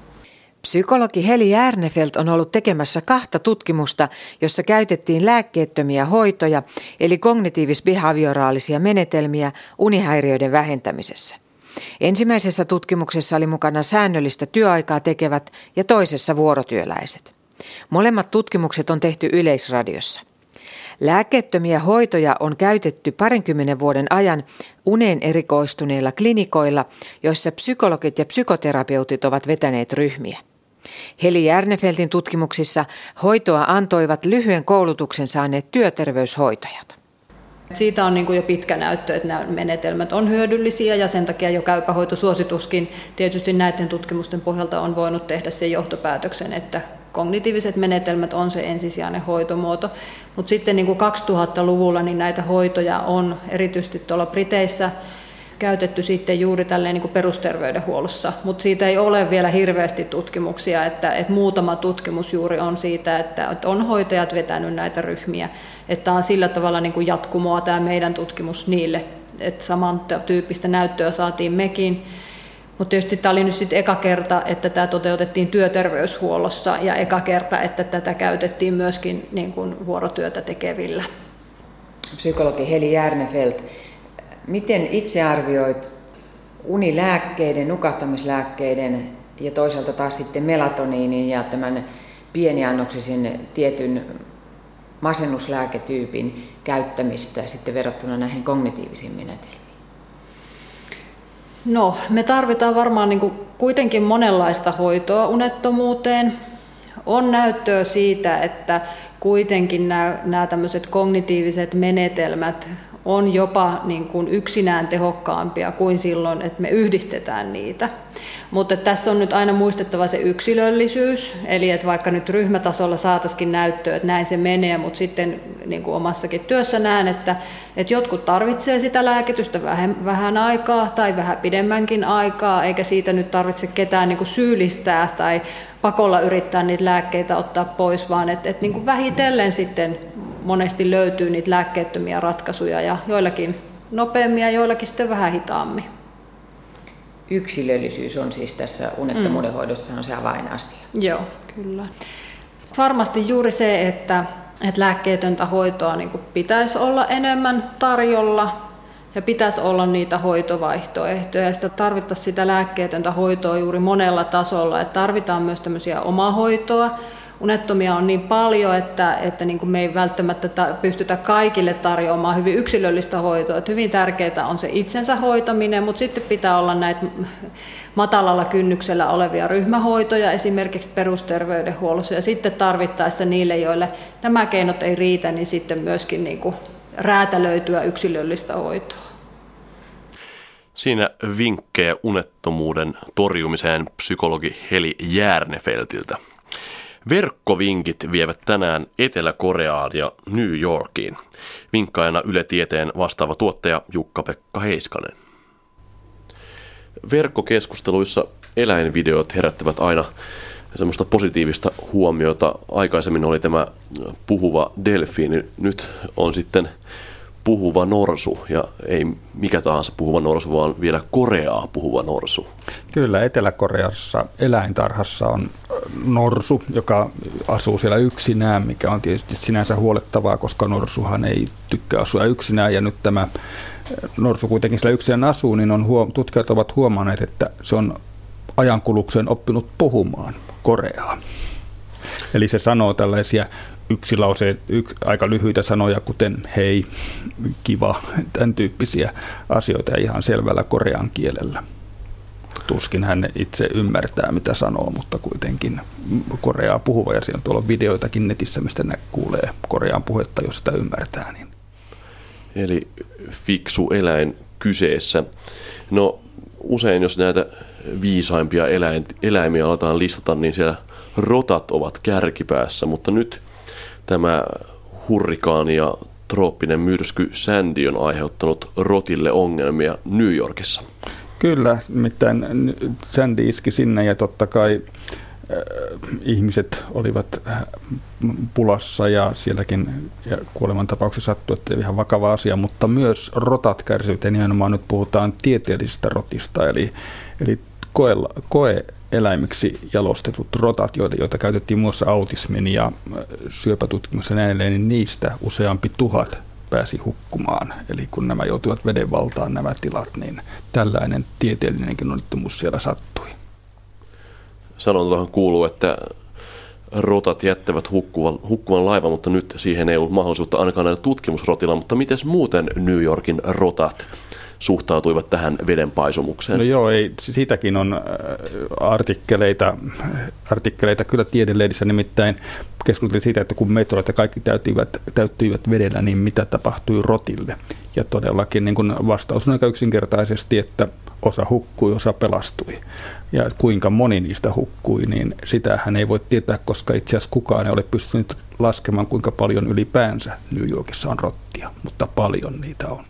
Psykologi Heli Järnefelt on ollut tekemässä kahta tutkimusta, jossa käytettiin lääkkeettömiä hoitoja, eli kognitiivis-behavioraalisia menetelmiä unihäiriöiden vähentämisessä. Ensimmäisessä tutkimuksessa oli mukana säännöllistä työaikaa tekevät ja toisessa vuorotyöläiset. Molemmat tutkimukset on tehty Yleisradiossa. Lääkkeettömiä hoitoja on käytetty parinkymmenen vuoden ajan uneen erikoistuneilla klinikoilla, joissa psykologit ja psykoterapeutit ovat vetäneet ryhmiä. Heli Järnefeltin tutkimuksissa hoitoa antoivat lyhyen koulutuksen saaneet työterveyshoitajat. Siitä on niin kuin jo pitkä näyttö, että nämä menetelmät on hyödyllisiä ja sen takia jo käypähoitosuosituskin tietysti näiden tutkimusten pohjalta on voinut tehdä sen johtopäätöksen, että kognitiiviset menetelmät on se ensisijainen hoitomuoto. Mutta sitten niin kuin kaksituhattaluvulla niin näitä hoitoja on erityisesti tuolla Briteissä käytetty sitten juuri tälleen niin kuin perusterveydenhuollossa, mutta siitä ei ole vielä hirveästi tutkimuksia, että, että muutama tutkimus juuri on siitä, että on hoitajat vetänyt näitä ryhmiä, että on sillä tavalla niin kuin jatkumoa tämä meidän tutkimus niille, että samantyyppistä näyttöä saatiin mekin, mutta tietysti tämä oli nyt sitten eka kerta, että tämä toteutettiin työterveyshuollossa ja eka kerta, että tätä käytettiin myöskin niin kuin vuorotyötä tekevillä. Psykologi Heli Järnefelt, miten itse arvioit unilääkkeiden, nukahtamislääkkeiden ja toisaalta taas sitten melatoniinin ja tämän pieniannoksisen tietyn masennuslääketyypin käyttämistä sitten verrattuna näihin kognitiivisiin menetelmiin? No, me tarvitaan varmaan niin kuin kuitenkin monenlaista hoitoa unettomuuteen. On näyttöä siitä, että kuitenkin nämä, nämä tämmöiset kognitiiviset menetelmät on jopa niin kuin yksinään tehokkaampia kuin silloin, että me yhdistetään niitä. Mutta tässä on nyt aina muistettava se yksilöllisyys, eli että vaikka nyt ryhmätasolla saataisiin näyttöä, että näin se menee, mutta sitten niin kuin omassakin työssä näen, että, että jotkut tarvitsee sitä lääkitystä vähän, vähän aikaa tai vähän pidemmänkin aikaa, eikä siitä nyt tarvitse ketään niin kuin syyllistää tai pakolla yrittää niitä lääkkeitä ottaa pois, vaan että, että niin kuin vähitellen sitten monesti löytyy niitä lääkkeettömiä ratkaisuja ja joillakin nopeammin ja joillakin sitten vähän hitaammin. Yksilöllisyys on siis tässä unettomuuden hoidossa on se avainasia. Joo, kyllä. Varmasti juuri se, että, että lääkkeetöntä hoitoa niin kuin pitäisi olla enemmän tarjolla ja pitäisi olla niitä hoitovaihtoehtoja. Ja sitä tarvittaisiin sitä lääkkeetöntä hoitoa juuri monella tasolla. Että tarvitaan myös tämmöisiä omahoitoa. Unettomia on niin paljon, että, että niin kuin me ei välttämättä ta- pystytä kaikille tarjoamaan hyvin yksilöllistä hoitoa. Että hyvin tärkeää on se itsensä hoitaminen, mutta sitten pitää olla näitä matalalla kynnyksellä olevia ryhmähoitoja esimerkiksi perusterveydenhuollossa. Ja sitten tarvittaessa niille, joille nämä keinot ei riitä, niin sitten myöskin niin kuin räätälöityä yksilöllistä hoitoa. Siinä vinkkejä unettomuuden torjumiseen psykologi Heli Järnefeltiltä. Verkkovinkit vievät tänään Etelä-Koreaan ja New Yorkiin. Vinkkaajana Yle Tieteen vastaava tuottaja Jukka-Pekka Heiskanen. Verkkokeskusteluissa eläinvideot herättävät aina semmoista positiivista huomiota. Aikaisemmin oli tämä puhuva delfiini, nyt on sitten puhuva norsu, ja ei mikä tahansa puhuva norsu, vaan vielä Koreaa puhuva norsu. Kyllä, Etelä-Koreassa eläintarhassa on norsu, joka asuu siellä yksinään, mikä on tietysti sinänsä huolettavaa, koska norsuhan ei tykkää asua yksinään, ja nyt tämä norsu kuitenkin siellä yksinään asuu, niin on huom- tutkijat ovat huomanneet, että se on ajankulukseen oppinut puhumaan koreaa. Eli se sanoo tällaisia yksilauseet, yks, aika lyhyitä sanoja, kuten hei, kiva, tämän tyyppisiä asioita ihan selvällä korean kielellä. Tuskin hän itse ymmärtää, mitä sanoo, mutta kuitenkin koreaa puhuva, ja siinä on tuolla videoitakin netissä, mistä ne kuulee korean puhetta, jos sitä ymmärtää. Niin. Eli fiksu eläin kyseessä. No usein, jos näitä viisaimpia eläin, eläimiä aletaan listata, niin siellä rotat ovat kärkipäässä, mutta nyt tämä hurrikaani ja trooppinen myrsky Sandy on aiheuttanut rotille ongelmia New Yorkissa. Kyllä, nimittäin Sandy iski sinne, ja totta kai äh, ihmiset olivat pulassa, ja sielläkin ja kuolemantapauksessa sattui, että ihan vakava asia, mutta myös rotat kärsivät, ja nimenomaan nyt puhutaan tieteellisistä rotista, eli, eli koe, koe-eläimiksi jalostetut rotat, joita, joita käytettiin muassa autismin ja syöpätutkimuksessa näin, niin niistä useampi tuhat pääsi hukkumaan. Eli kun nämä joutuivat veden valtaan nämä tilat, niin tällainen tieteellinenkin onnettomuus siellä sattui. Sanontahan kuuluu, että rotat jättävät hukkuvan, hukkuvan laivan, mutta nyt siihen ei ollut mahdollisuutta ainakaan näillä tutkimusrotilla. Mutta miten muuten New Yorkin rotat suhtautuivat tähän vedenpaisumukseen? No joo, ei, siitäkin on artikkeleita, artikkeleita kyllä tiedelehdissä, nimittäin keskusteltiin siitä, että kun metrot ja kaikki täyttyivät, täyttyivät vedellä, niin mitä tapahtui rotille. Ja todellakin niin kun vastaus on aika yksinkertaisesti, että osa hukkui, osa pelastui. Ja kuinka moni niistä hukkui, niin sitähän ei voi tietää, koska itse asiassa kukaan ei ole pystynyt laskemaan, kuinka paljon ylipäänsä New Yorkissa on rottia, mutta paljon niitä on.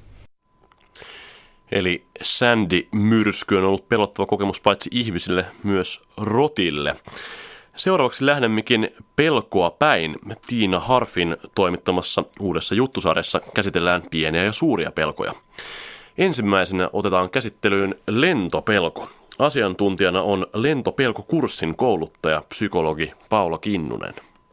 Eli Sandy-myrsky on ollut pelottava kokemus paitsi ihmisille, myös rotille. Seuraavaksi lähdemmekin pelkoa päin. Tiina Harfin toimittamassa uudessa juttusarjassa käsitellään pieniä ja suuria pelkoja. Ensimmäisenä otetaan käsittelyyn lentopelko. Asiantuntijana on lentopelkokurssin kouluttaja, psykologi Paula Kinnunen.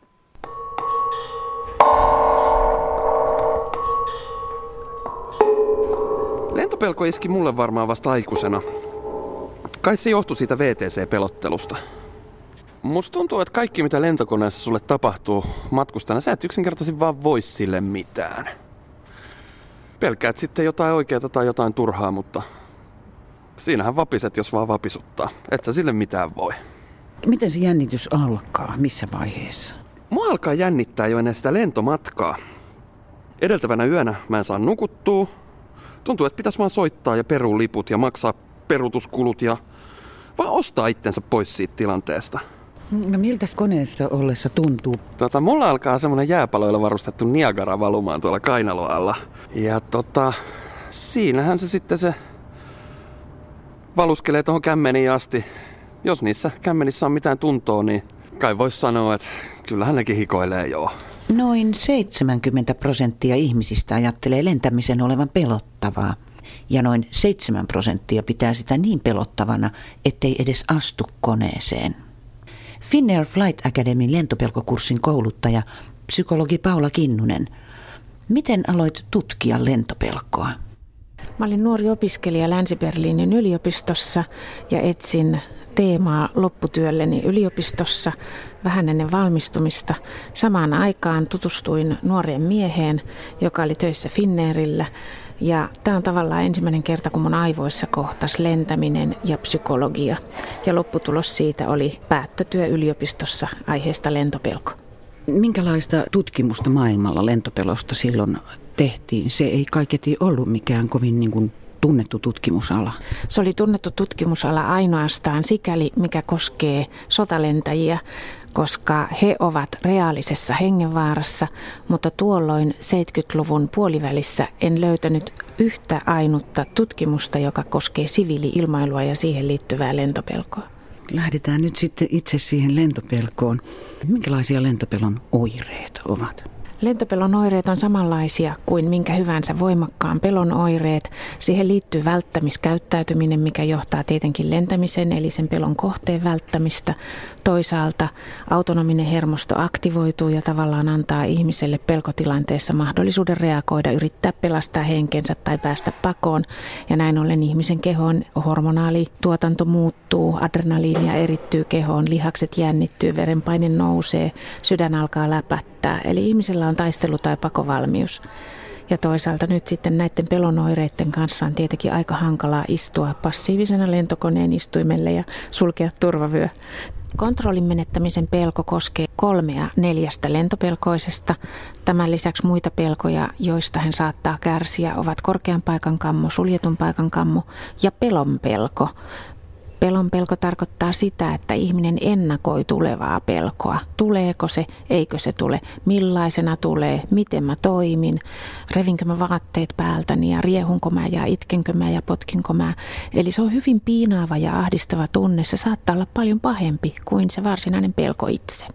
Lentopelko iski mulle varmaan vasta aikuisena. Kai se johtui siitä V T C-pelottelusta. Musta tuntuu, että kaikki mitä lentokoneessa sulle tapahtuu matkustana, sä et yksinkertaisesti vaan voi sille mitään. Pelkäät sitten jotain oikeaa tai jotain turhaa, mutta siinähän vapiset, jos vaan vapisuttaa. Et sä sille mitään voi. Miten se jännitys alkaa? Missä vaiheessa? Mua alkaa jännittää jo ennen sitä lentomatkaa. Edeltävänä yönä mä en saa nukuttua. Tuntuu, että pitäisi vaan soittaa ja perua liput ja maksaa peruutuskulut ja vaan ostaa itsensä pois siitä tilanteesta. No miltä koneessa ollessa tuntuu? Tota, mulla alkaa semmonen jääpaloilla varustettu Niagara valumaan tuolla kainaloalla. Ja tota, siinähän se sitten se valuskelee tuohon kämmeniin asti. Jos niissä kämmenissä on mitään tuntoa, niin kai vois sanoa, että kyllähän nekin hikoilee joo. Noin seitsemänkymmentä prosenttia ihmisistä ajattelee lentämisen olevan pelottavaa. Ja noin seitsemän prosenttia pitää sitä niin pelottavana, ettei edes astu koneeseen. Finnair Flight Academyn lentopelkokurssin kouluttaja psykologi Paula Kinnunen. Miten aloit tutkia lentopelkoa? Mä olin nuori opiskelija Länsi-Berliinin yliopistossa ja etsin teemaa lopputyölleni yliopistossa vähän ennen valmistumista. Samaan aikaan tutustuin nuoreen mieheen, joka oli töissä Finnairillä. Ja tämä on tavallaan ensimmäinen kerta, kun mun aivoissa kohtasi lentäminen ja psykologia. Ja lopputulos siitä oli päättötyö yliopistossa aiheesta lentopelko. Minkälaista tutkimusta maailmalla lentopelosta silloin tehtiin? Se ei kaiketi ollut mikään kovin niin kuin tunnettu tutkimusala. Se oli tunnettu tutkimusala ainoastaan sikäli, mikä koskee sotalentäjiä, koska he ovat reaalisessa hengenvaarassa, mutta tuolloin seitsemänkymmentäluvun puolivälissä en löytänyt yhtä ainutta tutkimusta, joka koskee siviili-ilmailua ja siihen liittyvää lentopelkoa. Lähdetään nyt sitten itse siihen lentopelkoon. Minkälaisia lentopelon oireet ovat? Lentopelon oireet on samanlaisia kuin minkä hyvänsä voimakkaan pelon oireet. Siihen liittyy välttämiskäyttäytyminen, mikä johtaa tietenkin lentämiseen, eli sen pelon kohteen välttämistä. Toisaalta autonominen hermosto aktivoituu ja tavallaan antaa ihmiselle pelkotilanteessa mahdollisuuden reagoida, yrittää pelastaa henkensä tai päästä pakoon. Ja näin ollen ihmisen kehon hormonaalituotanto muuttuu, adrenaliinia erittyy kehoon, lihakset jännittyy, verenpaine nousee, sydän alkaa läpättää. Eli ihmisellä on taistelu- tai pakovalmius. Ja toisaalta nyt sitten näiden pelonoireiden kanssa on tietenkin aika hankalaa istua passiivisena lentokoneen istuimelle ja sulkea turvavyö. Kontrollin menettämisen pelko koskee kolmea neljästä lentopelkoisesta. Tämän lisäksi muita pelkoja, joista hän saattaa kärsiä, ovat korkean paikan kammo, suljetun paikan kammo ja pelon pelko. Pelon pelko tarkoittaa sitä, että ihminen ennakoi tulevaa pelkoa. Tuleeko se, eikö se tule, millaisena tulee, miten mä toimin, revinkö mä vaatteet päältäni ja riehunko mä ja itkenkö mä ja potkinko mä. Eli se on hyvin piinaava ja ahdistava tunne. Se saattaa olla paljon pahempi kuin se varsinainen pelko itse.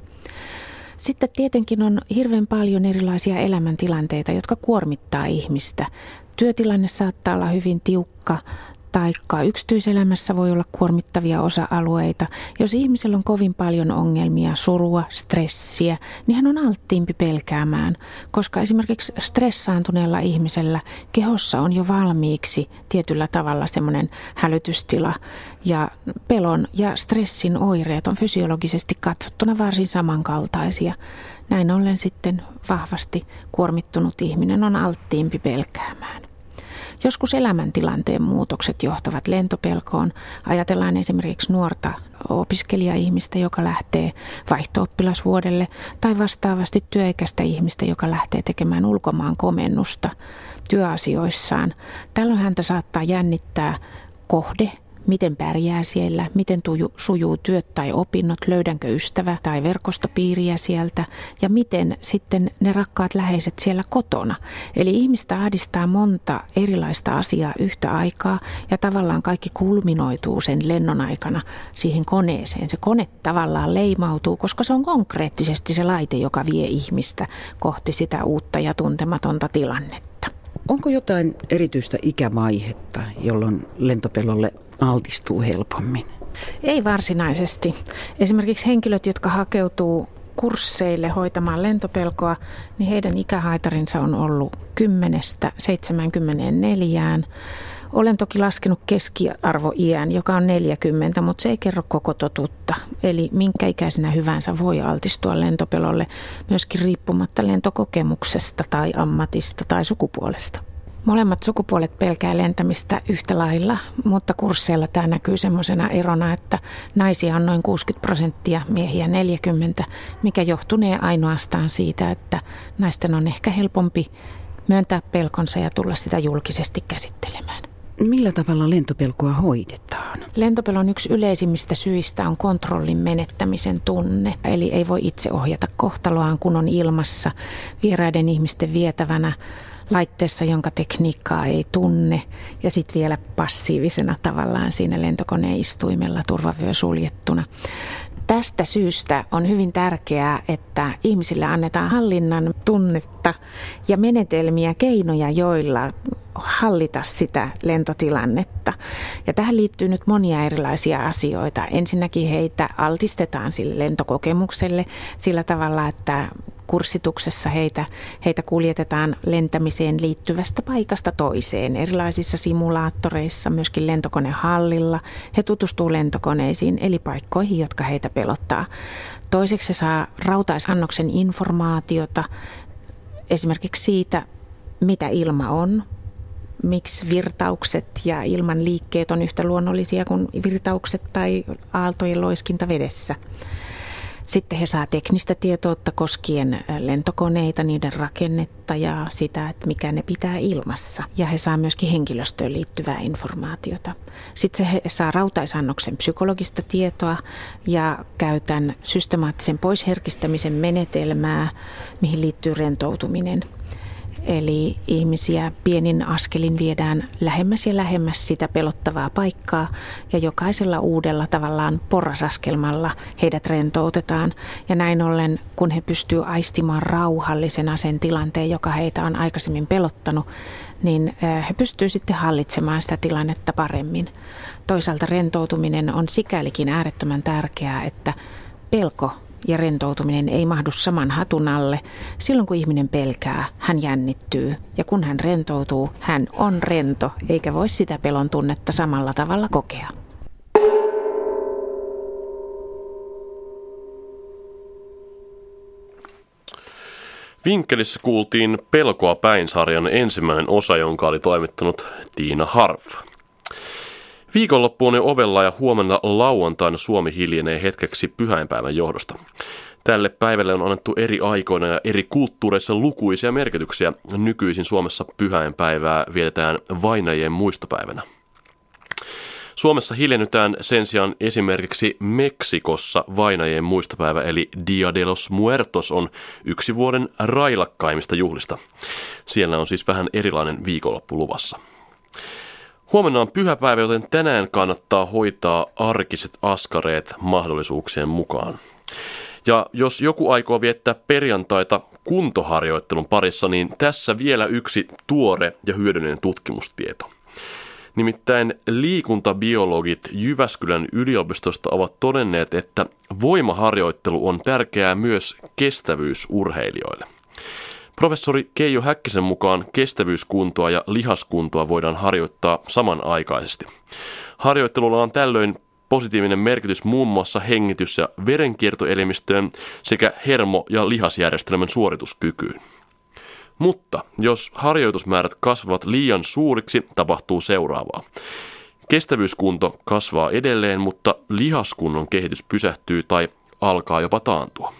Sitten tietenkin on hirveän paljon erilaisia elämäntilanteita, jotka kuormittaa ihmistä. Työtilanne saattaa olla hyvin tiukka. Taikka yksityiselämässä voi olla kuormittavia osa-alueita. Jos ihmisellä on kovin paljon ongelmia, surua, stressiä, niin hän on alttiimpi pelkäämään, koska esimerkiksi stressaantuneella ihmisellä kehossa on jo valmiiksi tietyllä tavalla semmoinen hälytystila. Ja pelon ja stressin oireet on fysiologisesti katsottuna varsin samankaltaisia. Näin ollen sitten vahvasti kuormittunut ihminen on alttiimpi pelkäämään. Joskus elämäntilanteen muutokset johtavat lentopelkoon. Ajatellaan esimerkiksi nuorta opiskelijaihmistä, joka lähtee vaihto-oppilasvuodelle, tai vastaavasti työikäistä ihmistä, joka lähtee tekemään ulkomaan komennusta työasioissaan. Tällöin häntä saattaa jännittää kohde, miten pärjää siellä, miten tuju, sujuu työt tai opinnot, löydänkö ystävä tai verkostopiiriä sieltä ja miten sitten ne rakkaat läheiset siellä kotona. Eli ihmistä ahdistaa monta erilaista asiaa yhtä aikaa ja tavallaan kaikki kulminoituu sen lennon aikana siihen koneeseen. Se kone tavallaan leimautuu, koska se on konkreettisesti se laite, joka vie ihmistä kohti sitä uutta ja tuntematonta tilannetta. Onko jotain erityistä ikävaihetta, jolloin lentopelolle altistuu helpommin? Ei varsinaisesti. Esimerkiksi henkilöt, jotka hakeutuu kursseille hoitamaan lentopelkoa, niin heidän ikähaitarinsa on ollut kymmenestä seitsemäänkymmeneenneljään. Olen toki laskenut keskiarvoiän, joka on neljäkymmentä, mutta se ei kerro koko totuutta. Eli minkä ikäisenä hyvänsä voi altistua lentopelolle, myöskin riippumatta lentokokemuksesta tai ammatista tai sukupuolesta. Molemmat sukupuolet pelkää lentämistä yhtä lailla, mutta kursseilla tämä näkyy semmoisena erona, että naisia on noin kuusikymmentä prosenttia, miehiä neljäkymmentä, mikä johtunee ainoastaan siitä, että naisten on ehkä helpompi myöntää pelkonsa ja tulla sitä julkisesti käsittelemään. Millä tavalla lentopelkoa hoidetaan? Lentopelon yksi yleisimmistä syistä on kontrollin menettämisen tunne. Eli ei voi itse ohjata kohtaloaan, kun on ilmassa vieraiden ihmisten vietävänä laitteessa, jonka tekniikkaa ei tunne. Ja sitten vielä passiivisena tavallaan siinä lentokoneistuimella turvavyö suljettuna. Tästä syystä on hyvin tärkeää, että ihmisille annetaan hallinnan tunnetta ja menetelmiä, keinoja, joilla hallita sitä lentotilannetta. Ja tähän liittyy nyt monia erilaisia asioita. Ensinnäkin heitä altistetaan sille lentokokemukselle sillä tavalla, että kurssituksessa heitä, heitä kuljetetaan lentämiseen liittyvästä paikasta toiseen. Erilaisissa simulaattoreissa, myöskin lentokonehallilla. He tutustuu lentokoneisiin eli paikkoihin, jotka heitä pelottaa. Toiseksi he saa rautaisannoksen informaatiota esimerkiksi siitä, mitä ilma on, miksi virtaukset ja ilman liikkeet on yhtä luonnollisia kuin virtaukset tai aaltojen loiskinta vedessä. Sitten he saa teknistä tietoutta koskien lentokoneita, niiden rakennetta ja sitä, että mikä ne pitää ilmassa. Ja he saa myöskin henkilöstöön liittyvää informaatiota. Sitten he saa rautaisannoksen psykologista tietoa ja käytän systemaattisen poisherkistämisen menetelmää, mihin liittyy rentoutuminen. Eli ihmisiä pienin askelin viedään lähemmäs ja lähemmäs sitä pelottavaa paikkaa ja jokaisella uudella tavallaan porrasaskelmalla heidät rentoutetaan. Ja näin ollen, kun he pystyvät aistimaan rauhallisena sen tilanteen, joka heitä on aikaisemmin pelottanut, niin he pystyvät sitten hallitsemaan sitä tilannetta paremmin. Toisaalta rentoutuminen on sikälikin äärettömän tärkeää, että pelko ja rentoutuminen ei mahdu saman hatun alle. Silloin kun ihminen pelkää, hän jännittyy ja kun hän rentoutuu, hän on rento eikä voi sitä pelon tunnetta samalla tavalla kokea. Vinkkelissä kuultiin Pelkoa päin-sarjan ensimmäinen osa, jonka oli toimittanut Tiina Harf. Viikonloppu on jo ovella ja huomenna lauantaina Suomi hiljenee hetkeksi pyhäinpäivän johdosta. Tälle päivälle on annettu eri aikoina ja eri kulttuureissa lukuisia merkityksiä. Nykyisin Suomessa pyhäinpäivää vietetään vainajien muistopäivänä. Suomessa hiljennytään sen sijaan esimerkiksi Meksikossa vainajien muistopäivä eli Dia de los Muertos on yksi vuoden railakkaimmista juhlista. Siellä on siis vähän erilainen viikonloppu luvassa. Huomenna on pyhäpäivä, joten tänään kannattaa hoitaa arkiset askareet mahdollisuuksien mukaan. Ja jos joku aikoo viettää perjantaita kuntoharjoittelun parissa, niin tässä vielä yksi tuore ja hyödyllinen tutkimustieto. Nimittäin liikuntabiologit Jyväskylän yliopistosta ovat todenneet, että voimaharjoittelu on tärkeää myös kestävyysurheilijoille. Professori Keijo Häkkisen mukaan kestävyyskuntoa ja lihaskuntoa voidaan harjoittaa samanaikaisesti. Harjoittelulla on tällöin positiivinen merkitys muun muassa hengitys- ja verenkiertoelimistöön sekä hermo- ja lihasjärjestelmän suorituskykyyn. Mutta jos harjoitusmäärät kasvavat liian suuriksi, tapahtuu seuraavaa. Kestävyyskunto kasvaa edelleen, mutta lihaskunnon kehitys pysähtyy tai alkaa jopa taantua.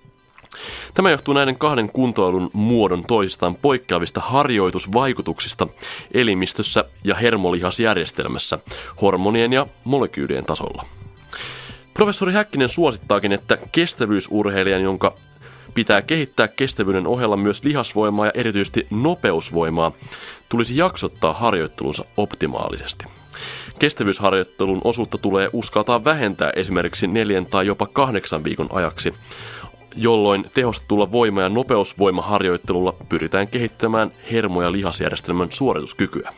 Tämä johtuu näiden kahden kuntoilun muodon toisistaan poikkeavista harjoitusvaikutuksista elimistössä ja hermolihasjärjestelmässä hormonien ja molekyylien tasolla. Professori Häkkinen suosittaakin, että kestävyysurheilijan, jonka pitää kehittää kestävyyden ohella myös lihasvoimaa ja erityisesti nopeusvoimaa, tulisi jaksottaa harjoittelunsa optimaalisesti. Kestävyysharjoittelun osuutta tulee uskaltaa vähentää esimerkiksi neljän tai jopa kahdeksan viikon ajaksi, jolloin tehostetulla voima- ja nopeusvoimaharjoittelulla pyritään kehittämään hermo- ja lihasjärjestelmän suorituskykyä.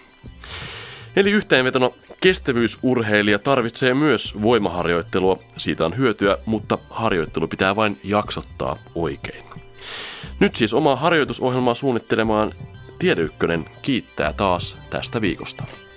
Eli yhteenvetona kestävyysurheilija tarvitsee myös voimaharjoittelua, siitä on hyötyä, mutta harjoittelu pitää vain jaksottaa oikein. Nyt siis omaa harjoitusohjelmaa suunnittelemaan Tiedeykkönen kiittää taas tästä viikosta.